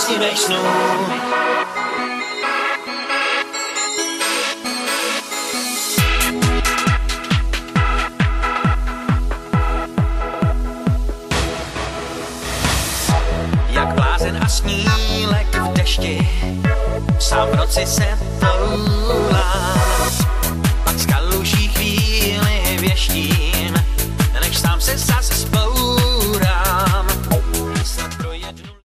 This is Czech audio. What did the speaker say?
snívej snů. Jak blázen a snílek v dešti, sám v noci se toulá, pak z kaluží chvíli věští.